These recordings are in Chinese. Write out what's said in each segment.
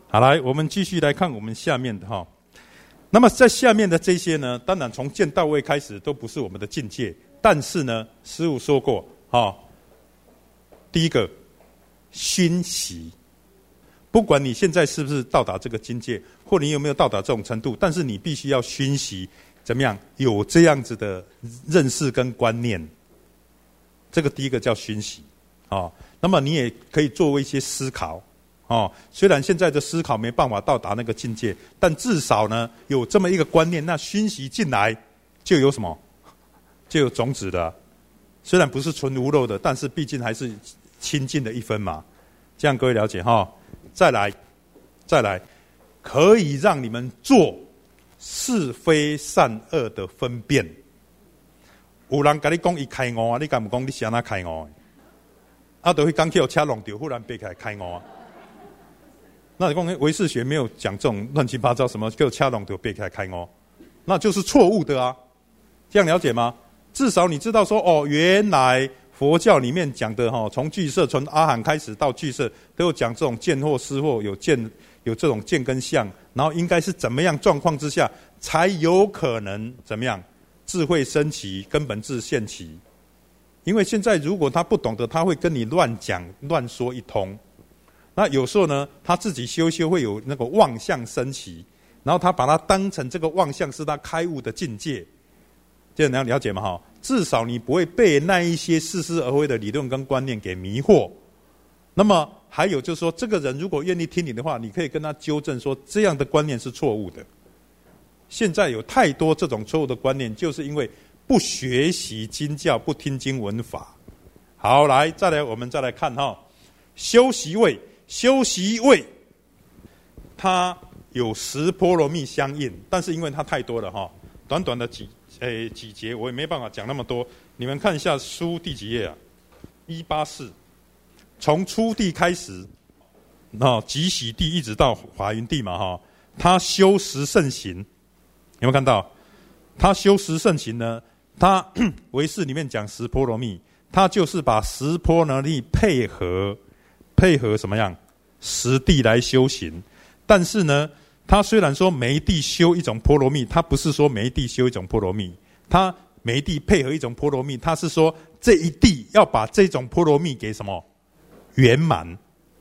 好，来，我们继续来看我们下面的哈。那么在下面的这些呢，当然从见到位开始都不是我们的境界，但是呢，师父说过，第一个熏习，不管你现在是不是到达这个境界，或你有没有到达这种程度，但是你必须要熏习，怎么样有这样子的认识跟观念。这个第一个叫熏习，那么你也可以作为一些思考。虽然现在的思考没办法到达那个境界，但至少呢有这么一个观念，那熏习进来就有什么？就有种子的。虽然不是纯无漏的，但是毕竟还是清净的一分嘛。这样各位了解哈？再来，可以让你们做是非善恶的分辨。有人跟你讲他开悟啊，你敢不讲你是怎样开悟？就会刚去有车弄掉，忽然背起来开悟啊。那你讲唯识学没有讲这种乱七八糟什么叫掐拢就背起来开悟，那就是错误的啊。这样了解吗？至少你知道说原来佛教里面讲的从俱舍从阿含开始到俱舍都有讲这种见惑思惑，有这种见跟相，然后应该是怎么样状况之下才有可能怎么样智慧升起，根本智现起。因为现在如果他不懂得，他会跟你乱讲乱说一通。那有时候呢，他自己修会有那个妄相升起，然后他把它当成这个妄相是他开悟的境界，这样了解吗？至少你不会被那一些似是而非的理论跟观念给迷惑。那么还有就是说，这个人如果愿意听你的话，你可以跟他纠正说这样的观念是错误的。现在有太多这种错误的观念，就是因为不学习经教，不听经闻法。好，来我们再来看修习位，它有10波罗蜜相应，但是因为它太多了短短的几节，我也没办法讲那么多。你们看一下书第几页啊？184，从初地开始，集喜地一直到华云地嘛他修十圣行，有没有看到？他修十圣行呢，他唯识里面讲10波罗蜜，他就是把10波罗蜜配合什么样10地来修行。但是呢，他虽然说每一地修一种波罗蜜，他不是说每一地修一种波罗蜜，他每一地配合一种波罗蜜，他是说这一地要把这种波罗蜜给什么圆满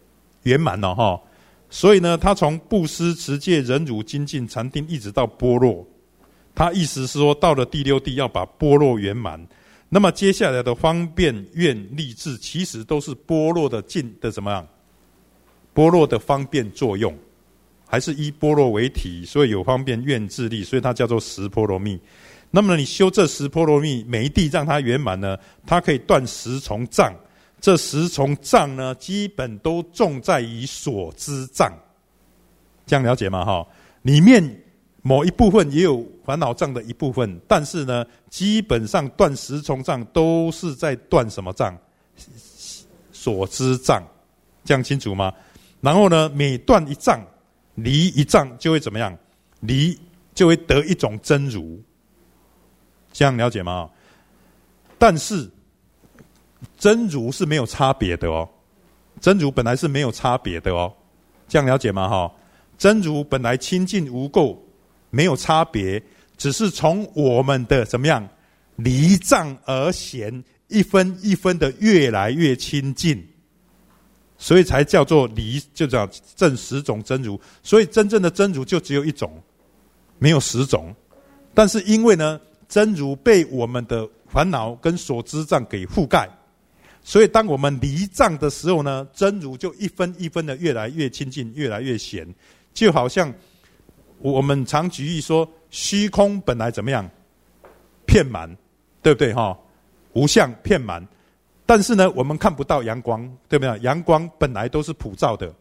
所以呢，他从布施、持戒、忍辱、精进、禅定一直到般若，他意思是说到了第6地要把般若圆满。那么接下来的方便、愿、力、智，其实都是般若的怎么样？般若的方便作用，还是依般若为体，所以有方便、愿、智、力，所以它叫做10波罗蜜。那么你修这10波罗蜜，每一地让它圆满呢，它可以断10重障。这10重障呢，基本都重在于所知障。这样了解吗？里面某一部分也有烦恼障的一部分，但是呢，基本上断10重障都是在断什么障？所知障。这样清楚吗？然后呢，每断一障，离一障就会怎么样？离就会得一种真如。这样了解吗？但是真如是没有差别的真如本来是没有差别的这样了解吗？真如本来清净无垢，没有差别，只是从我们的怎么样离障而显，一分一分的越来越亲近，所以才叫做离，就叫证10种真如。所以真正的真如就只有一种，没有10种。但是因为呢，真如被我们的烦恼跟所知障给覆盖，所以当我们离障的时候呢，真如就一分一分的越来越亲近，越来越显。就好像我们常举例说，虚空本来怎么样？遍满，对不对无相遍满，但是呢，我们看不到阳光，对不对？阳光本来都是普照的，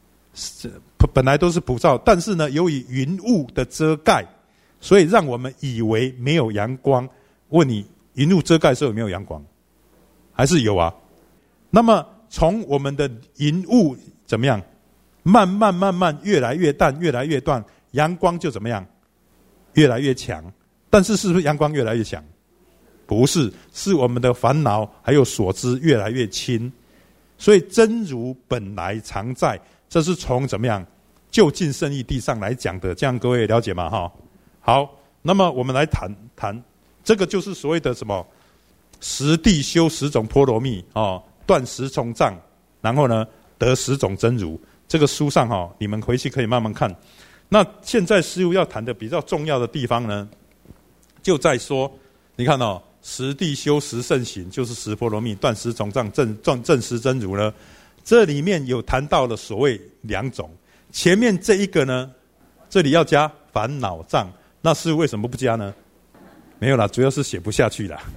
但是呢，由于云雾的遮盖，所以让我们以为没有阳光。问你，云雾遮盖的时候有没有阳光？还是有啊。那么从我们的云雾怎么样？慢慢越来越淡，越来越淡，阳光就怎么样？越来越强。但是是不是阳光越来越强？不是，是我们的烦恼还有所知越来越轻。所以真如本来常在，这是从怎么样就近圣义地上来讲的，这样各位了解吗？哈，好，那么我们来谈这个就是所谓的什么实地修10种波罗蜜哦，断10重障，然后呢得10种真如。这个书上哈，你们回去可以慢慢看。那现在师父要谈的比较重要的地方呢，就在说，你看哦，实地修10圣行，就是10波罗蜜，断10重障，证10真如呢。这里面有谈到了所谓2种，前面这一个呢，这里要加烦恼障，那师父为什么不加呢？没有啦，主要是写不下去啦。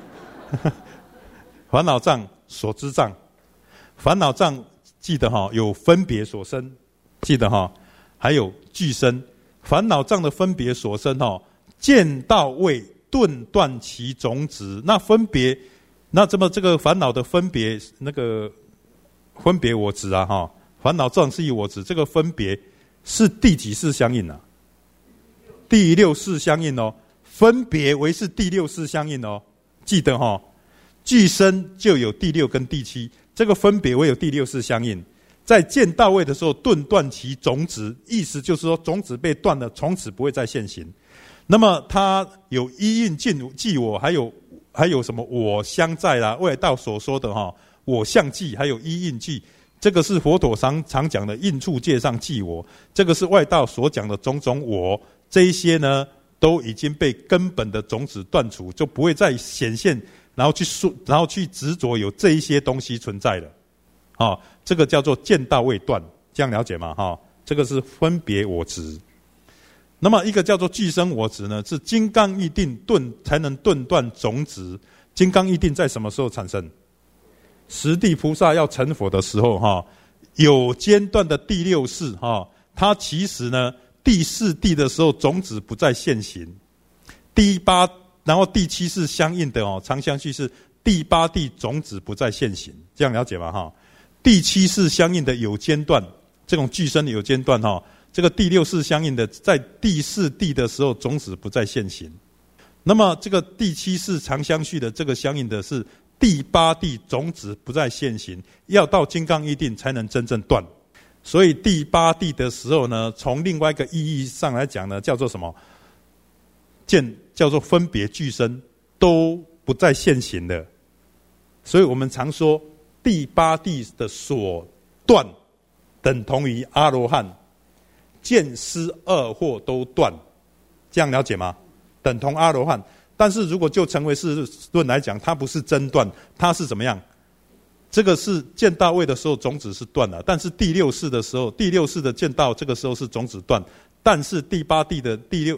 烦恼障、所知障，烦恼障记得哈，有分别所生，记得哈，还有俱生。烦恼障的分别所生哈，见道位顿断其种子。那分别，那这么这个烦恼的分别，那个分别我执啊哈，烦恼障是以我执，这个分别是第几世相应啊？第6世相应哦。分别为是第6世相应哦，记得哈，俱生就有第6跟第7，这个分别为有第6世相应。在见道位的时候，顿断其种子，意思就是说种子被断了，从此不会再现行。那么它有依应即我，还有什么我相在啦，外道所说的哈，我相即，还有依应即，这个是佛陀常讲的应处界上即我，这个是外道所讲的种种我，这一些呢都已经被根本的种子断除，就不会再显现，然后去执着有这一些东西存在了。哦，这个叫做见道位断，这样了解吗？哈，这个是分别我执。那么一个叫做俱生我执呢，是金刚喻定才能顿断种子。金刚喻定在什么时候产生？十地菩萨要成佛的时候，哈，有间断的第6世，哈，它其实呢，第4地的时候种子不再现行，第8，然后第7是相应的哦，常相续是第8地种子不再现行，这样了解吗？哈，第7是相应的有间断，这种俱生的有间断哈，这个第6是相应的，在第4地的时候种子不再现行，那么这个第7是常相续的，这个相应的是第8地种子不再现行，要到金刚喻定才能真正断。所以第8地的时候呢，从另外一个意义上来讲呢，叫做什么？叫做分别俱生都不再现行的。所以我们常说第8地的所断等同于阿罗汉，见思二惑都断，这样了解吗？等同阿罗汉。但是如果就成唯识论来讲，它不是真断，它是怎么样？这个是见道位的时候种子是断了，但是第6世的时候，第6世的见道这个时候是种子断，但是第8地的第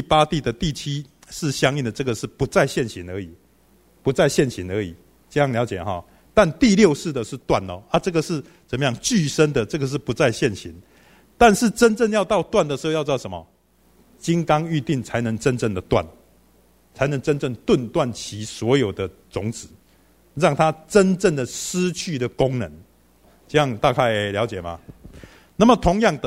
7是相应的，这个是不再现行而已，不再现行而已，这样了解哈？但第6世的是断哦，这个是怎么样？俱生的这个是不再现行，但是真正要到断的时候，要知道什么？金刚喻定才能真正的断，才能真正顿断其所有的种子。让它真正的失去的功能，这样大概了解吗？那么同样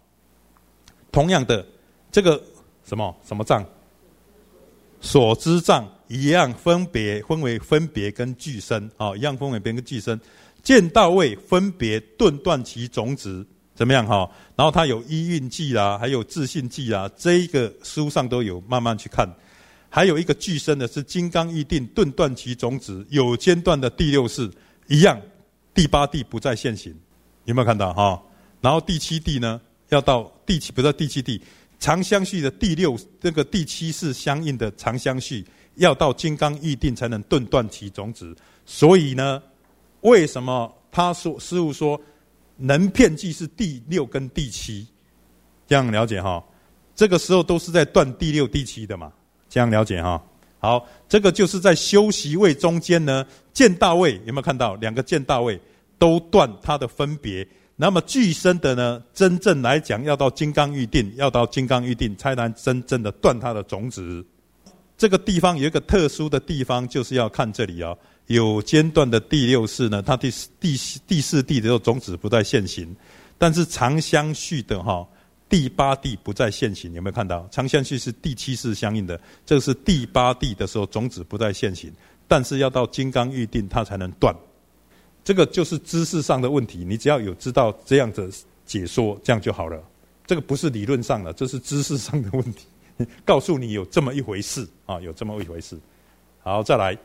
的这个什么障，所知障一样分为分别跟俱生啊，一样分为分别跟俱生。见道位分别顿断其种子，怎么样哈？然后它有依运记啦，还有自信记啦，这一个书上都有，慢慢去看。还有一个俱生的是金刚喻定顿断其种子，有间断的第6世一样，第8地不再现行，有没有看到哈？然后第7地呢，要到第7地常相续的第6，这个第7是相应的常相续，要到金刚喻定才能顿断其种子。所以呢，为什么师父说能遍计是第6跟第7？这样了解哈？这个时候都是在断第6、第7的嘛。这样了解哈？好，这个就是在修习位中间呢，见道位有没有看到2个见道位都断它的分别？那么俱生的呢，真正来讲要到金刚喻定，才能真正的断它的种子。这个地方有一个特殊的地方，就是要看这里有间断的第6世呢，它第4地的时候种子不再现行，但是常相续的第8地不再现行，有没有看到？常相续是第7世相应的，这个是第8地的时候种子不再现行，但是要到金刚喻定它才能断。这个就是知识上的问题，你只要有知道这样的解说，这样就好了。 这个不是理论上的，这是知识上的问题。告诉你有这么一回事啊，有这么一回事。好，再来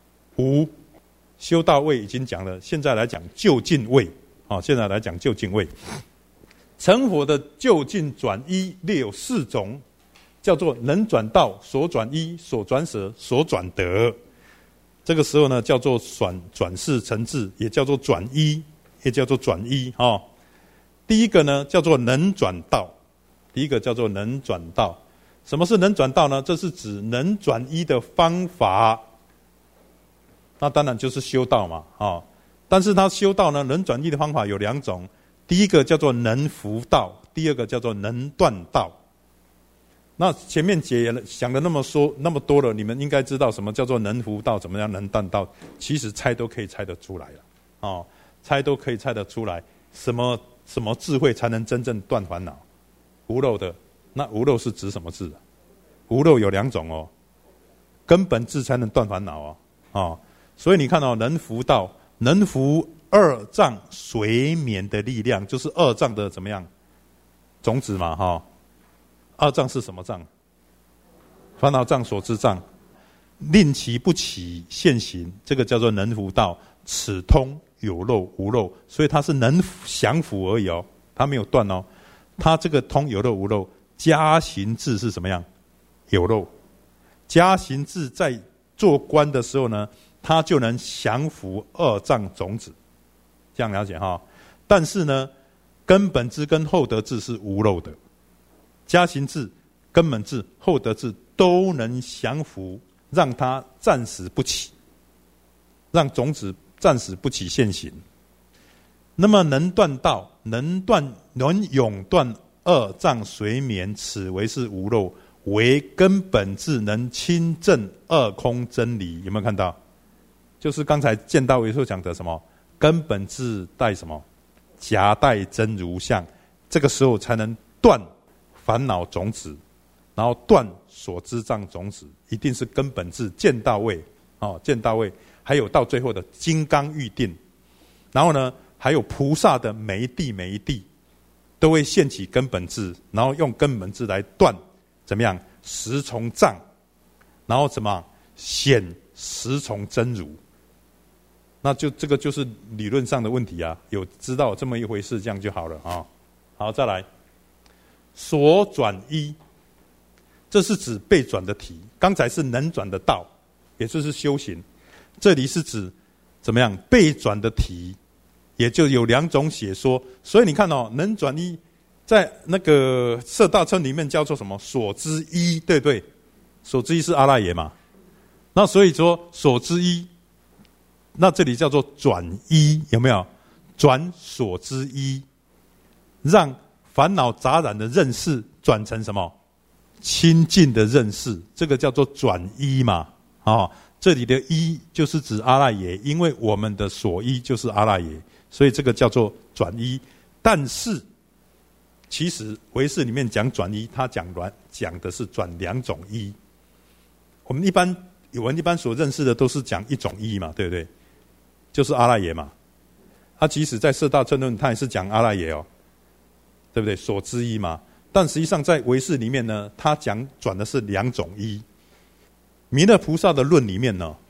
5，修道位已经讲了，现在来讲就近位啊，现在来讲就近位。成佛的就近转依列有4种，叫做能转道、所转依、所转舍、所转得。这个时候呢，叫做转世成智，也叫做转依，也叫做转依啊。第一个呢，叫做能转道。第一个叫做能转道。什么是能转道呢？这是指能转依的方法。那当然就是修道嘛，啊。但是他修道呢，能转依的方法有2种。第一个叫做能伏道，第二个叫做能断道。那前面解想了那么多了，你们应该知道什么叫做能伏道，怎么样能断道。其实猜都可以猜得出来了，哦，猜都可以猜得出来。什么智慧才能真正断烦恼？无漏的。那无漏是指什么智？无漏有2种哦，根本智才能断烦恼哦，所以你看哦，能伏道，能伏2障随眠的力量，就是2障的怎么样种子嘛，哈。2障是什么障？烦恼障、所知障，令其不起现行，这个叫做能伏道。此通有漏无漏，所以它是能降伏而已哦，它没有断哦。它这个通有漏无漏。加行智是什么样？有漏。加行智在做官的时候呢，它就能降伏2障种子，这样了解哈。但是呢，根本智跟后得智是无漏的。加行智、根本智、后得智都能降伏，让它暂时不起，让种子暂时不起现行。那么能断道，能永断2障随眠，此为是无漏，为根本智能亲证2空真理。有没有看到？就是刚才见道为所讲的什么？根本智带什么？夹带真如相，这个时候才能断烦恼种子，然后断所知障种子，一定是根本智见到位哦，见到位，还有到最后的金刚喻定，然后呢，还有菩萨的每一地。都会现起根本智，然后用根本智来断怎么样10重障，然后怎么显10重真如。那就这个就是理论上的问题啊，有知道这么一回事，这样就好了啊。好，再来所转依，这是指被转的体，刚才是能转的道，也就是修行，这里是指怎么样被转的体。也就有2种解说，所以你看哦，能转依在那个摄大乘里面叫做什么？所知依，对不对？所知依是阿赖耶嘛？那所以说所知依，那这里叫做转依，有没有？转所知依，让烦恼杂染的认识转成什么？清净的认识，这个叫做转依嘛？哦，这里的依就是指阿赖耶，因为我们的所依就是阿赖耶。所以这个叫做转依，但是其实唯识里面讲转依，它讲的是转2种依。我们一般所认识的都是讲1种依嘛，对不对？就是阿赖耶嘛。他即使在摄大乘论，他也是讲阿赖耶哦，对不对？所知依嘛。但实际上在唯识里面呢，他讲转的是2种依。弥勒菩萨的论里面呢，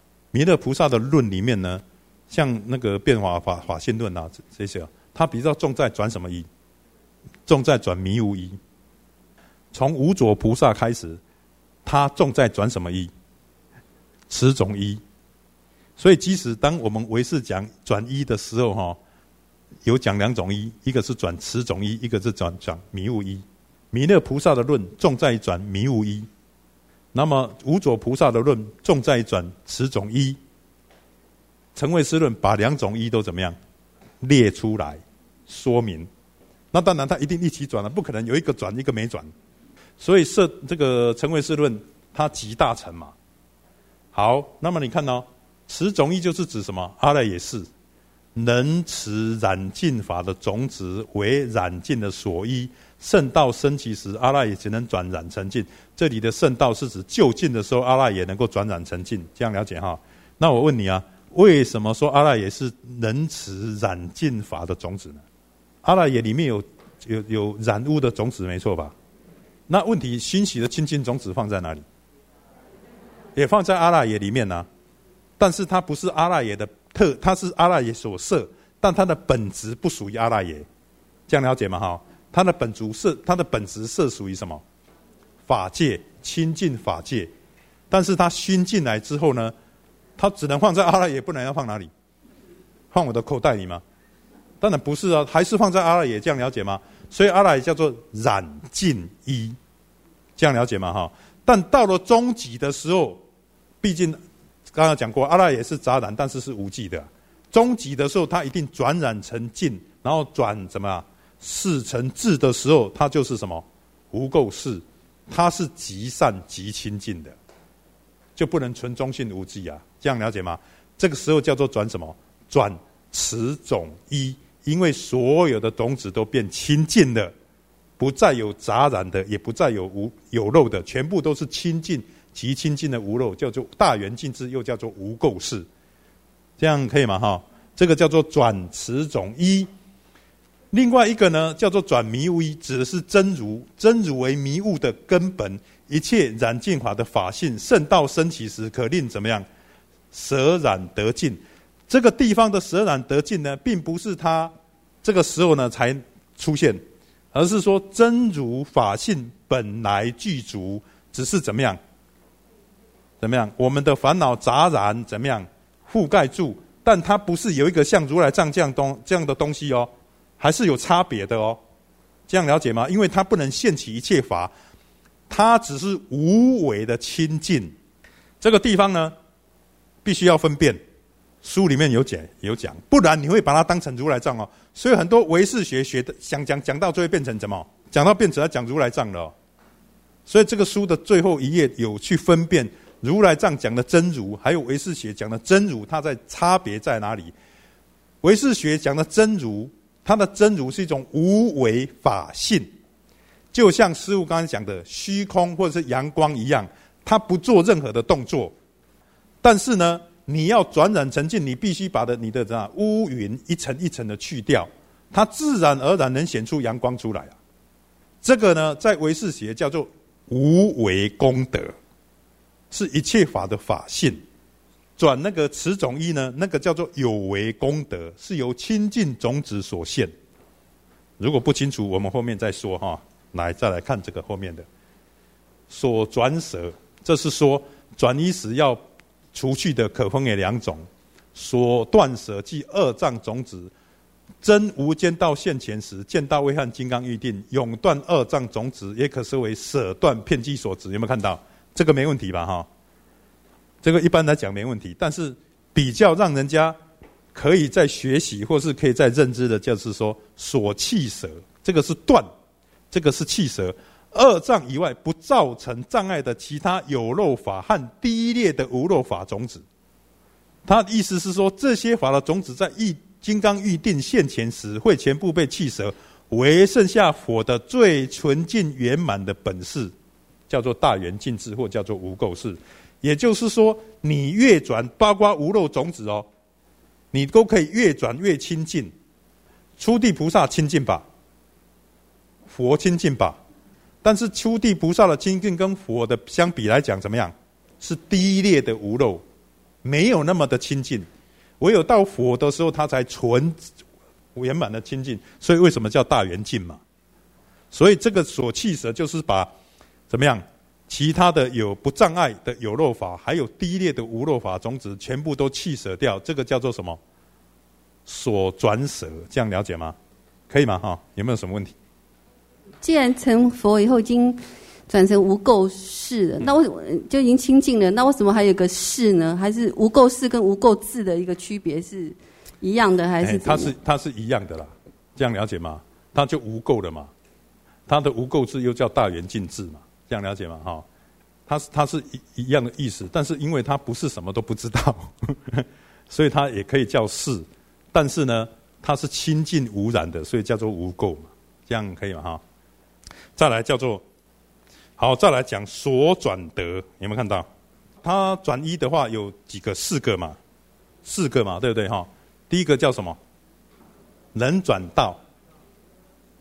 像那个变法法性论啊，这些他比较重在转什么依？重在转迷无依。从无着菩萨开始，他重在转什么依？持种依。所以即使当我们唯识讲转依的时候，有讲2种依，一个是转持种依，一个是转迷无依。弥勒菩萨的论重在转迷无依，那么无着菩萨的论重在转持种依。成唯识论把2种依都怎么样列出来说明？那当然他一定一起转了，不可能有一个转一个没转。所以这个成唯识论它集大成嘛。好，那么你看哦，持种依就是指什么？阿赖耶识能持染净法的种子为染净的所依，圣道升起时，阿赖耶只能转染成净。这里的圣道是指就近的时候，阿赖耶能够转染成净，这样了解哈？那我问你啊，为什么说阿赖耶是能持染净法的种子呢？阿赖耶里面有有染污的种子，没错吧？那问题欣喜的清净种子放在哪里？也放在阿赖耶里面啊，但是它不是阿赖耶的它是阿赖耶所摄，但它的本质不属于阿赖耶，这样了解吗？哈，它的本质摄属于什么？法界，清净法界。但是它熏进来之后呢，它只能放在阿赖耶，不能要放哪里？放我的口袋里吗？当然不是啊，还是放在阿赖耶，这样了解吗？所以阿赖耶叫做染净一，这样了解吗？哈，但到了终极的时候，毕竟刚刚讲过，阿赖耶是杂染，但是是无记的。终极的时候，它一定转染成净，然后转怎么样？事成智的时候，它就是什么？无垢事，它是极善极清净的，就不能纯中性无记啊，这样了解吗？这个时候叫做转什么？转持种一，因为所有的种子都变清净了，不再有杂染的，也不再有漏的，全部都是清净极清净的无漏，叫做大圆净智，又叫做无垢事，这样可以吗？哈，这个叫做转持种一。另外一个呢，叫做转迷悟一，指的是真如，真如为迷悟的根本，一切染净法的法性，圣道升起时，可令怎么样？舍染得尽。这个地方的舍染得尽呢，并不是它这个时候呢才出现，而是说真如法性本来具足，只是怎么样？我们的烦恼杂染怎么样覆盖住？但它不是有一个像如来藏这样的东西哦，还是有差别的哦。这样了解吗？因为它不能现起一切法，它只是无为的清净。这个地方呢，必须要分辨。书里面有讲，不然你会把它当成如来藏哦。所以很多唯识学的讲到最后变成什么？讲到变成要讲如来藏了哦。所以这个书的最后一页有去分辨如来藏讲的真如，还有唯识学讲的真如，它在差别在哪里？唯识学讲的真如，它的真如是一种无为法性，就像师父刚才讲的虚空或者是阳光一样，它不做任何的动作，但是呢，你要转染成净，你必须把你的乌云一层一层的去掉，它自然而然能显出阳光出来啊。这个呢，在唯识学叫做无为功德，是一切法的法性。转那个持种一呢，那个叫做有为功德，是由清净种子所现。如果不清楚，我们后面再说哈。再来看这个后面的所转舍，这是说转移时要除去的可分为两种。所断舍即二障种子，真无间道现前时，见到威汉金刚预定，永断二障种子，也可视为舍断遍计所执。有没有看到？这个没问题吧？哈。这个一般来讲没问题，但是比较让人家可以在学习或是可以在认知的，就是说所弃舍，这个是断，这个是弃舍。二障以外不造成障碍的其他有漏法和低劣的无漏法种子，他的意思是说，这些法的种子在金刚预定现前时，会全部被弃舍，唯剩下佛的最纯净圆满的本事，叫做大圆净智，或叫做无垢事。也就是说，你越转，包括无漏种子哦，你都可以越转越清净。初地菩萨清净吧，佛清净吧，但是初地菩萨的清净跟佛的相比来讲怎么样？是低劣的无漏，没有那么的清净。唯有到佛的时候，它才纯圆满的清净。所以为什么叫大圆净嘛？所以这个所弃舍就是把怎么样？其他的有不障碍的有漏法，还有低劣的无漏法种子，全部都弃舍掉，这个叫做什么？所转舍，这样了解吗？可以吗？哈，有没有什么问题？ 既然成佛以后已经转成无垢事了，那为什么就已经清净了？那为什么还有个事呢？还是无垢事跟无垢智的一个区别是一样的，还是怎么样？ 它是一样的啦，这样了解吗？它就无垢了嘛，它的无垢智又叫大圆净智嘛。这样了解吗？哈，它是一样的意思，但是因为它不是什么都不知道，所以它也可以叫事，但是呢，它是清净无染的，所以叫做无垢嘛。这样可以吗？哈，再来叫做好，再来讲所转得，有没有看到？它转一的话有几个？四个嘛，对不对？哈，第一个叫什么？能转道。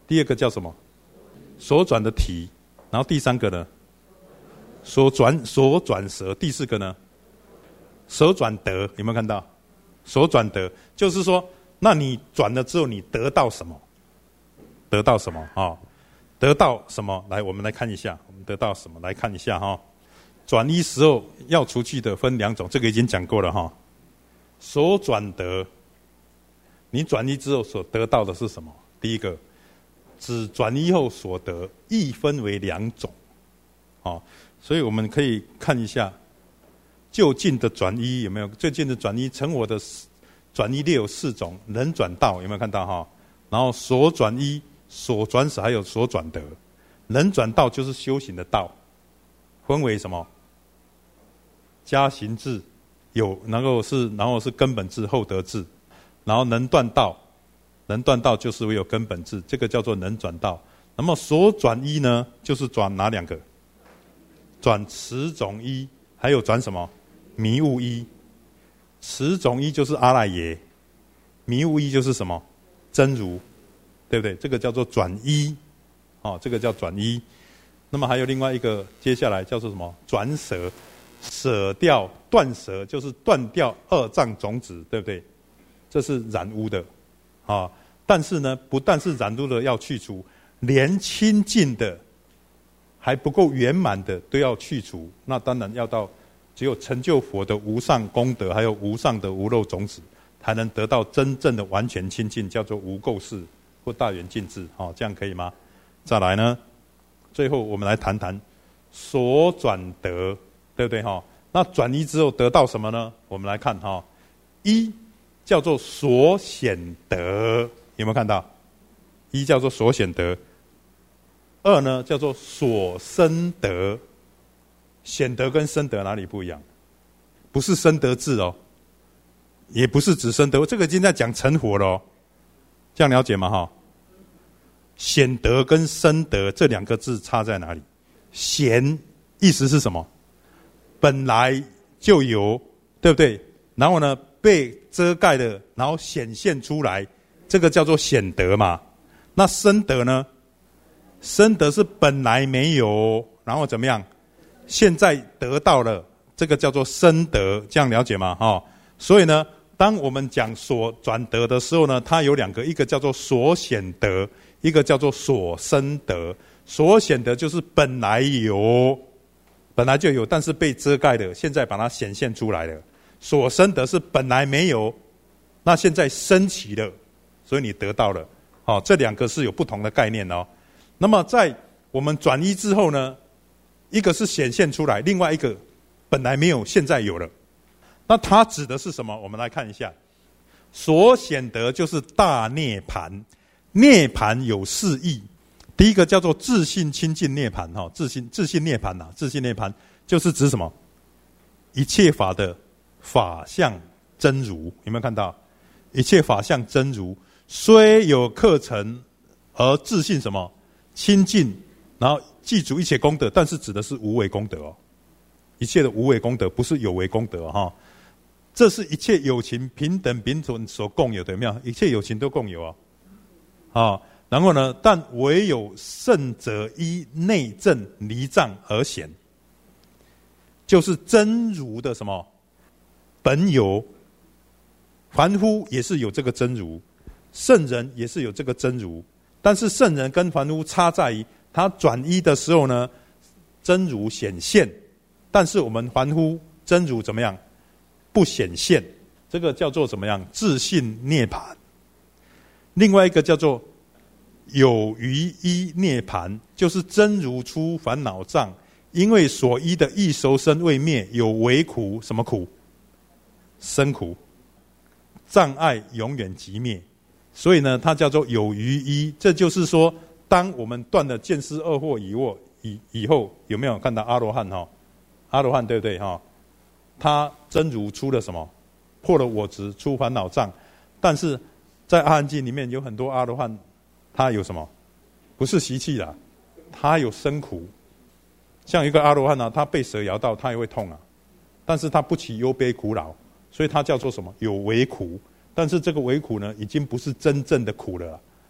第二个叫什么？所转的体。然后第三个呢？所转舌。第四个呢？所转得。有没有看到？所转得就是说，那你转了之后，你得到什么？得到什么？得到什么？来，我们来看一下，我们得到什么？来看一下哈。转移时候要除去的分两种，这个已经讲过了哈。所转得，你转移之后所得到的是什么？第一个，指转移后所得，亦分为两种。所以我们可以看一下就近的转移有没有？最近的转移，成我的转移列有4种，能转道有没有看到哈？然后所转依、所转使还有所转得。能转道就是修行的道，分为什么？加行智，然后是根本智、后得智，然后能断道，能断道就是唯有根本智，这个叫做能转道。那么所转依呢，就是转哪两个？转持种依，还有转什么？迷悟依。持种依就是阿赖耶，迷悟依就是什么？真如，对不对？这个叫做转依，这个叫转依。那么还有另外一个，接下来叫做什么？转舍，舍掉断舍，就是断掉二障种子，对不对？这是染污的，但是呢，不但是染污的要去除，连清净的还不够圆满的都要去除。那当然要到只有成就佛的无上功德，还有无上的无漏种子，才能得到真正的完全清净，叫做无垢世或大圆净智。这样可以吗？再来呢，最后我们来谈谈所转得，对不对？那转移之后得到什么呢？我们来看一叫做所显得，有没有看到？一叫做所显得，二呢叫做所生得。显得跟生得哪里不一样？不是生得智也不是指生得，这个已经在讲成佛了这样了解吗？显得跟生得这两个字差在哪里？显意思是什么？本来就有，对不对？然后呢，被遮盖的，然后显现出来，这个叫做显得嘛。那生得呢？生得是本来没有，然后怎么样？现在得到了，这个叫做生得，这样了解吗？所以呢，当我们讲所转得的时候呢，它有两个，一个叫做所显得，一个叫做所生得。所显得就是本来有，本来就有，但是被遮盖的，现在把它显现出来了。所生得是本来没有，那现在升起了，所以你得到了。这两个是有不同的概念那么在我们转依之后呢，一个是显现出来，另外一个本来没有，现在有了。那它指的是什么？我们来看一下。所显得就是大涅槃，涅槃有4义。第一个叫做自性清净涅槃，自性涅槃自性涅槃就是指什么？一切法的法相真如，有没有看到？一切法相真如，虽有课程而自性什么？清净，然后记住一切功德，但是指的是无为功德一切的无为功德，不是有为功德这是一切有情平等平等所共有的，有没有？一切有情都共有然后呢，但唯有圣者依内证离障而显，就是真如的什么本有。凡夫也是有这个真如，圣人也是有这个真如，但是圣人跟凡夫差在于他转依的时候呢，真如显现，但是我们凡夫真如怎么样？不显现，这个叫做怎么样？自性涅槃。另外一个叫做有余依涅槃，就是真如出烦恼障，因为所依的异熟身未灭，有为苦，什么苦？生苦，障碍永远即灭，所以呢，它叫做有余依。这就是说，当我们断了见思二惑以后，有没有看到阿罗汉阿罗汉对不对他真如出了什么？破了我执，出烦恼障。但是在阿含经里面有很多阿罗汉，他有什么？不是习气啦，他有生苦。像一个阿罗汉他被蛇咬到，他也会痛但是他不起忧悲苦恼，所以他叫做什么？有为苦。但是这个为苦呢，已经不是真正的苦了，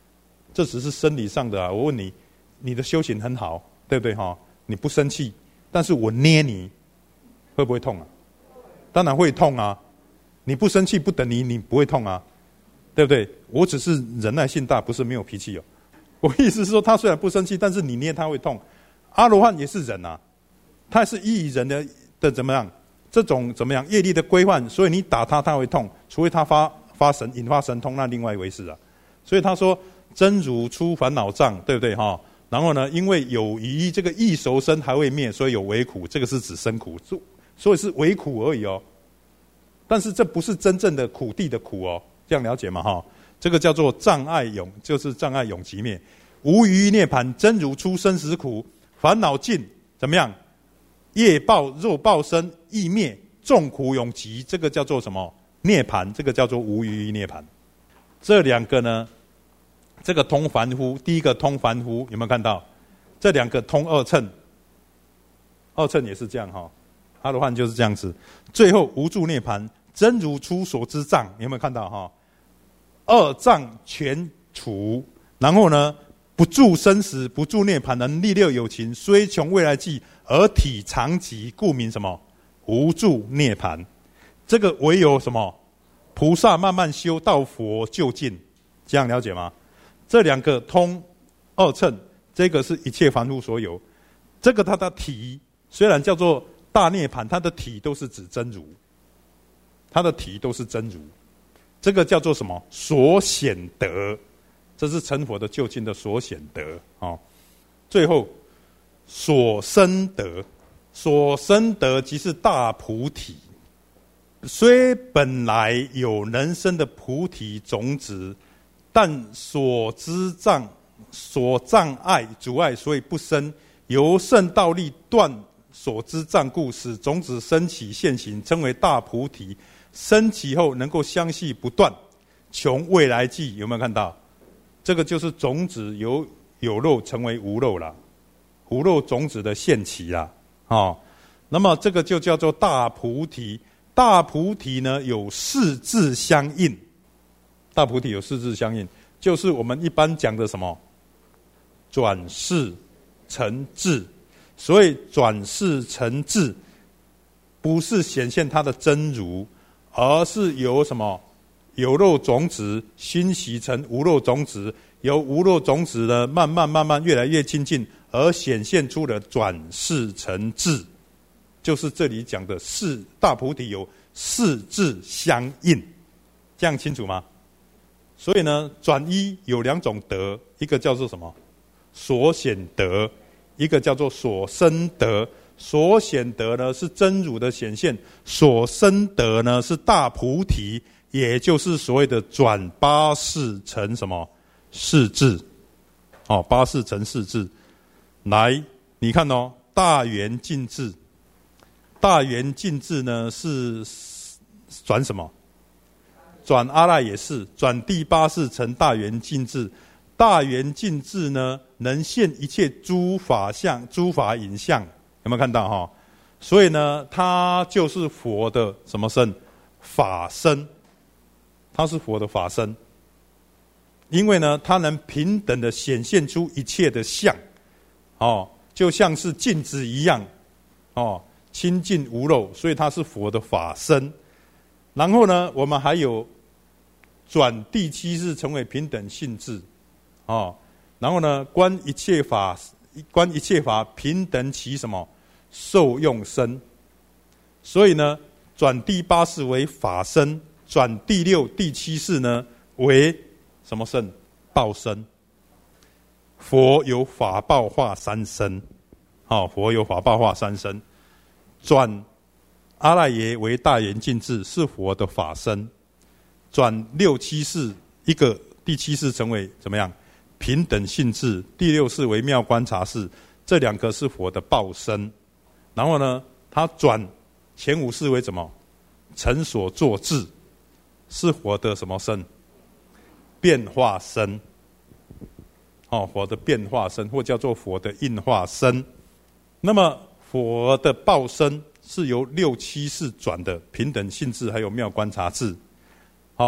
这只是生理上的啊。我问你，你的修行很好，对不对哈？你不生气，但是我捏你，会不会痛啊？当然会痛啊。你不生气不等于你不会痛啊，对不对？我只是忍耐性大，不是没有脾气哦。我意思是说，他虽然不生气，但是你捏他会痛。阿罗汉也是人啊，他是依人的怎么样？这种怎么样业力的规范，所以你打他会痛，除非他发神引发神通，那另外一回事啊。所以他说真如出烦恼障，对不对哈？然后呢，因为有余这个异熟身还未灭，所以有为苦，这个是指生苦，所以是为苦而已哦。但是这不是真正的苦地的苦哦，这样了解吗哈？这个叫做障碍永，就是障碍永即灭，无余涅槃，真如出生死苦，烦恼尽，怎么样？业报肉报生，意灭，众苦永极，这个叫做什么？涅槃，这个叫做无余涅槃。这两个呢，这个通凡夫，第一个通凡夫，有没有看到？这两个通二乘，二乘也是这样哈。阿罗汉就是这样子。最后无住涅槃，真如出所知障，有没有看到哈？二障全除，然后呢？不住生死，不住涅槃，能历六有情，虽穷未来际，而体常寂，故名什么？无住涅槃。这个唯有什么？菩萨慢慢修到佛就近，这样了解吗？这两个通二乘，这个是一切凡夫所有。这个它的体虽然叫做大涅槃，它的体都是指真如，它的体都是真如。这个叫做什么？所显德。这是成佛的就近的所显德哦。最后所生德，所生德即是大菩提。虽本来有能生的菩提种子，但所知障碍阻碍，所以不生。由圣道力断所知障故，使种子生起现行，称为大菩提。生起后能够相续不断，穷未来际，有没有看到？这个就是种子由有肉成为无肉了，无肉种子的现起啦，哦，那么这个就叫做大菩提。大菩提呢有四智相应，大菩提有四智相应，就是我们一般讲的什么转世成智。所以转世成智不是显现它的真如，而是由什么？有肉种子熏习成无肉种子，由无肉种子呢慢慢越来越亲近，而显现出了转世成智，就是这里讲的四大菩提有四智相应，这样清楚吗？所以呢，转依有两种德，一个叫做什么？所显德，一个叫做所生德。所显德呢是真如的显现，所生德呢是大菩提。也就是所谓的转八世成什么世智，哦，八世成世智。来，你看哦，大圆净智，大圆净智呢是转什么？转阿赖耶识，转第八世成大圆净智。大圆净智呢，能现一切诸法相、诸法影像，有没有看到哈？所以呢，它就是佛的什么身？法身。它是佛的法身，因为呢，它能平等的显现出一切的相，哦，就像是镜子一样，哦，清净无漏，所以它是佛的法身。然后呢，我们还有转第七世成为平等性智，哦，然后呢，观一切法平等其什么受用身，所以呢，转第八世为法身。转第六、第七世呢为什么身？报身。佛有法报化三身，好，佛有法报化三身。转阿赖耶为大圆净智，是佛的法身。转六七世，一个第七世成为怎么样？平等性智，第六世为妙观察世，这两个是佛的报身。然后呢，他转前五世为什么？成所作智。是佛的什么身？变化身，哦，佛的变化身，或叫做佛的应化身。那么佛的报身是由六七世转的平等性智，还有妙观察智。哦，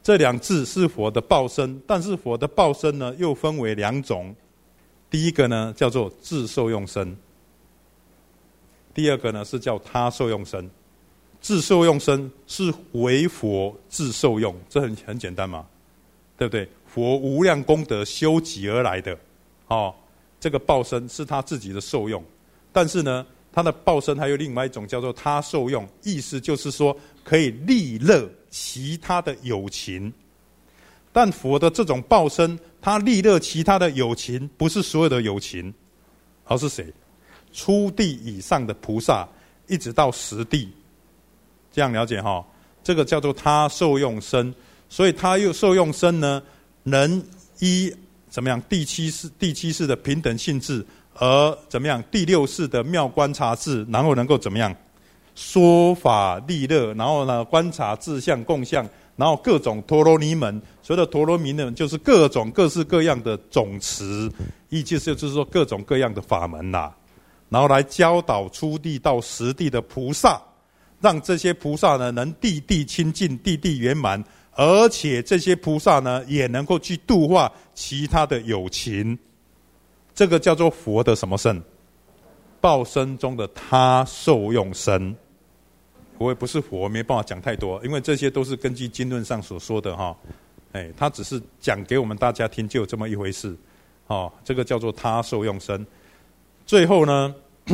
这两字是佛的报身，但是佛的报身呢又分为两种，第一个呢叫做自受用身，第二个呢是叫他受用身。自受用身是为佛自受用，这很简单嘛，对不对？佛无量功德修集而来的，这个报身是他自己的受用，但是呢，他的报身还有另外一种叫做他受用，意思就是说可以利乐其他的有情。但佛的这种报身，他利乐其他的有情，不是所有的有情，而是谁？初地以上的菩萨，一直到十地。这样了解哈？这个叫做他受用身，所以他又受用身呢，能依怎么样第七世的平等性质，而怎么样第六世的妙观察智，然后能够怎么样说法利乐，然后呢观察自相共相，然后各种陀罗尼门，所谓的陀罗尼门就是各种各式各样的总持，意思就是说各种各样的法门啦，然后来教导初地到十地的菩萨。让这些菩萨呢能地地清净，地地圆满，而且这些菩萨呢也能够去度化其他的有情。这个叫做佛的什么身？报身中的他受用身。我也不是佛，没办法讲太多，因为这些都是根据经论上所说的哈。他只是讲给我们大家听，就有这么一回事。这个叫做他受用身。最后呢，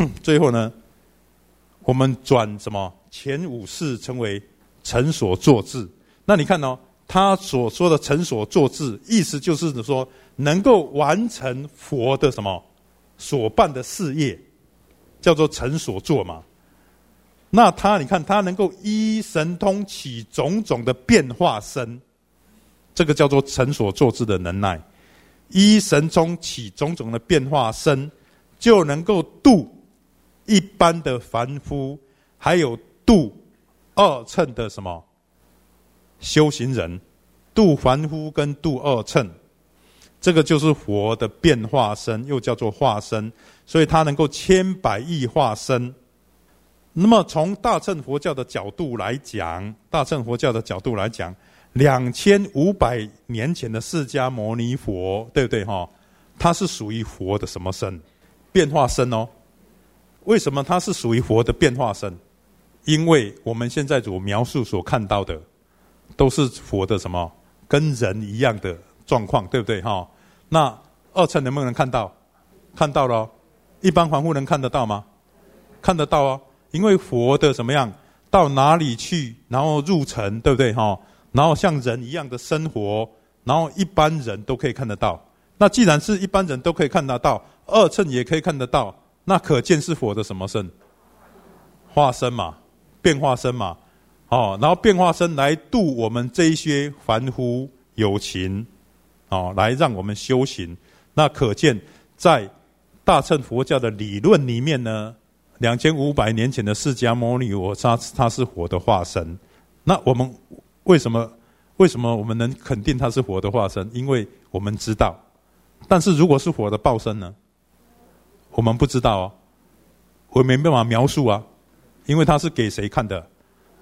我们转什么？前五世称为成所作智。那你看他所说的成所作智，意思就是说能够完成佛的什么所办的事业，叫做成所作嘛。那你看他能够依神通起种种的变化身，这个叫做成所作智的能耐。依神通起种种的变化身，就能够度一般的凡夫，还有度二乘的什么修行人，度凡夫跟度二乘，这个就是佛的变化身，又叫做化身，所以他能够千百亿化身。那么从大乘佛教的角度来讲，2500年前的释迦牟尼佛，对不对他是属于佛的什么身？变化身为什么他是属于佛的变化身？因为我们现在所描述所看到的都是佛的什么跟人一样的状况，对不对那二乘能不能看到？看到了一般凡夫能看得到吗？看得到因为佛的怎么样到哪里去，然后入城，对不对然后像人一样的生活，然后一般人都可以看得到。那既然是一般人都可以看得到，二乘也可以看得到，那可见是佛的什么身？化身嘛，变化身嘛然后变化身来度我们这一些凡夫有情来让我们修行。那可见在大乘佛教的理论里面呢，2500年前的释迦牟尼佛他是佛的化身。那我们为什么我们能肯定他是佛的化身？因为我们知道。但是如果是佛的报身呢，我们不知道我没办法描述因为他是给谁看的？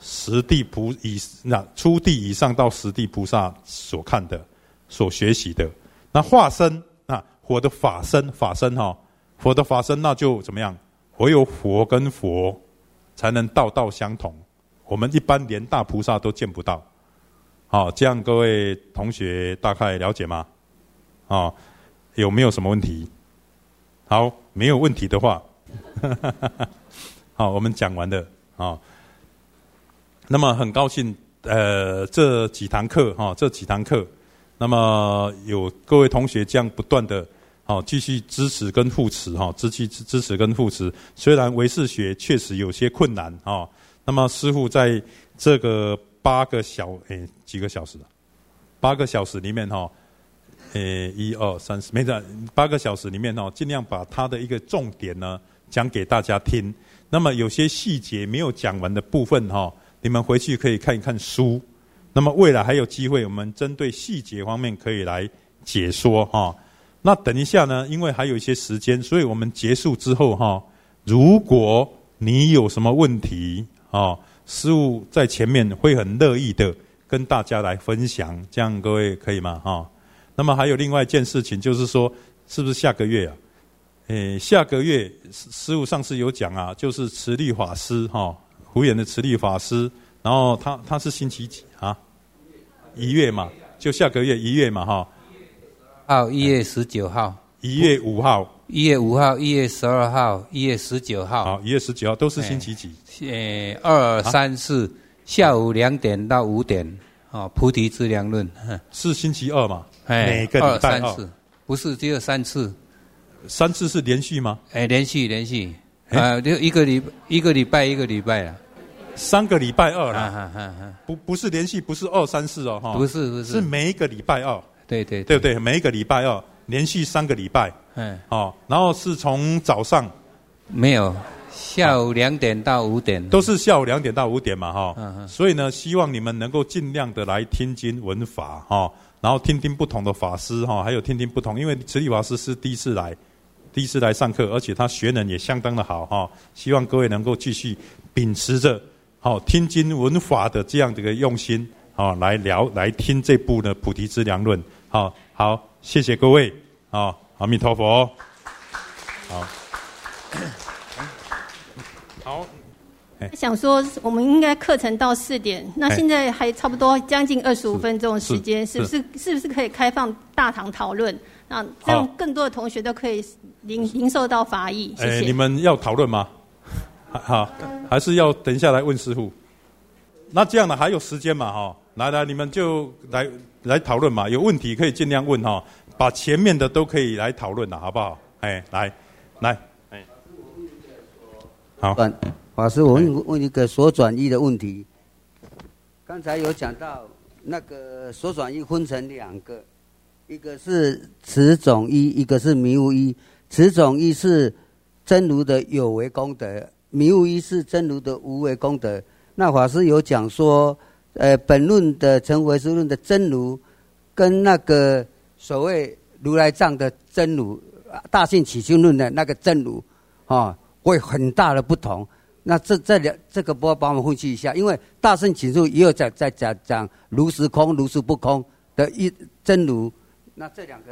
初地以上到十地菩萨所看的，所学习的。那化身佛的法身佛的法身那就怎么样？唯有佛跟佛才能道道相同，我们一般连大菩萨都见不到。这样各位同学大概了解吗？有没有什么问题？好，没有问题的话好，我们讲完了那么很高兴这几堂课那么有各位同学这样不断的继续支持跟扶持支持跟扶持。虽然唯识学确实有些困难那么师父在这个8个小时里面1、2、3、4没事，8个小时里面尽量把它的一个重点呢讲给大家听。那么有些细节没有讲完的部分你们回去可以看一看书。那么未来还有机会，我们针对细节方面可以来解说那等一下呢，因为还有一些时间，所以我们结束之后如果你有什么问题师父在前面会很乐意的跟大家来分享，这样各位可以吗？那么还有另外一件事情，就是说，是不是下个月啊？下个月师父上次有讲啊，就是慈律法师福远的慈律法师，然后他是星期几啊？1月嘛，就下个月1月嘛 1月19号 ，1月5号 ，1月5号，1月12号，1月19号。 好，1月19号都是星期几 ？2、3、4，下午2点到5点。菩提资粮论是星期二嘛？每个礼拜 2、3次，不是只有3次。 3次是连续吗？ 连续，就一个礼拜了。 3个礼拜二了，不是连续，不是2、3、4哦， 不是， 是每一个礼拜二。 对不对？每一个礼拜二，连续3个礼拜。然后是从早上没有，下午2点到5点， 都是下午2点到5点嘛，所以呢，希望你们能够尽量的来听经闻法，然后听听不同的法师，还有听听不同，因为慈律法师是第一次来上课，而且他学能也相当的好，希望各位能够继续秉持着听经闻法的这样的一个用心，来听这部的《菩提资粮论》。好，谢谢各位，阿弥陀佛，好。 想说，我们应该课程到4点，那现在还差不多将近25分钟的时间，是不是可以开放大堂讨论？那这样更多的同学都可以领受到法益。谢谢。 你们要讨论吗？好，还是要等一下来问师父？那这样呢，还有时间嘛？来，你们就来讨论嘛。有问题可以尽量问把前面的都可以来讨论了，好不好？来，好。 法师，我问一个所转依的问题。刚才有讲到那个所转依分成2个，一个是此种依，一个是迷悟依。此种依是真如的有为功德，迷悟依是真如的无为功德。那法师有讲说，本论的成唯识论的真如，跟那个所谓如来藏的真如，大信起心论的那个真如，会很大的不同。那这个不要帮我们分析一下，因为大圣起诉也有在讲如实空、如实不空的真如，那这两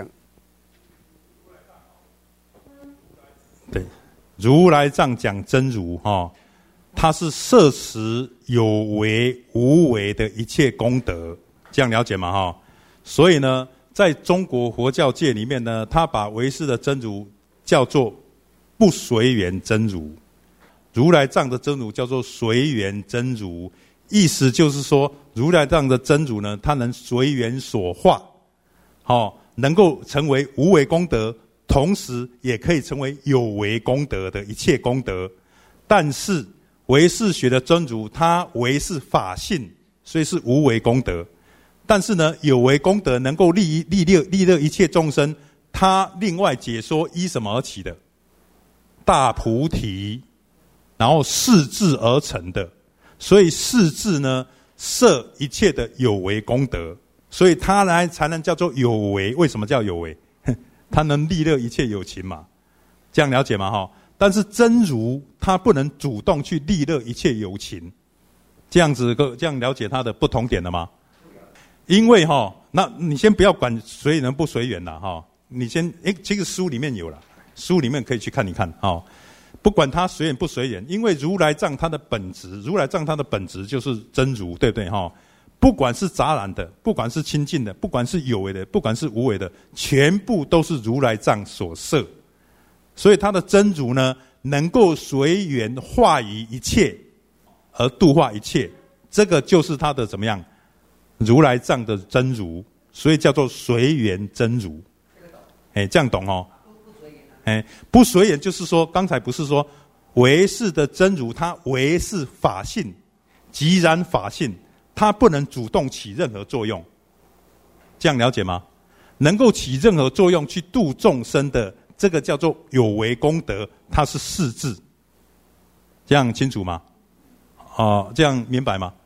对，如来藏讲真如它是摄持有为无为的一切功德，这样了解吗？所以呢，在中国佛教界里面呢，他把唯识的真如叫做不随缘真如。如来藏的真如叫做随缘真如，意思就是说，如来藏的真如呢，它能随缘所化，能够成为无为功德，同时也可以成为有为功德的一切功德。但是唯识学的真如，它为是法性，所以是无为功德。但是呢，有为功德能够利乐一切众生，它另外解说依什么而起的？大菩提。然后视智而成的，所以视智呢，摄一切的有为功德，所以它才能叫做有为。为什么叫有为？它能利乐一切有情嘛，这样了解吗？但是真如它不能主动去利乐一切有情，这样了解它的不同点了吗？因为那你先不要管随缘不随缘啦你先这个书里面有了，书里面可以去看一看不管它随缘不随缘，因为如来藏它的本质就是真如，对不对不管是杂染的，不管是清净的，不管是有为的，不管是无为的，全部都是如来藏所摄。所以它的真如呢，能够随缘化于一切，而度化一切，这个就是它的怎么样？如来藏的真如，所以叫做随缘真如。这样懂不随缘就是说，刚才不是说唯识的真如，它唯是法性，即然法性，它不能主动起任何作用，这样了解吗？能够起任何作用去度众生的，这个叫做有为功德，它是视智，这样清楚吗？这样明白吗？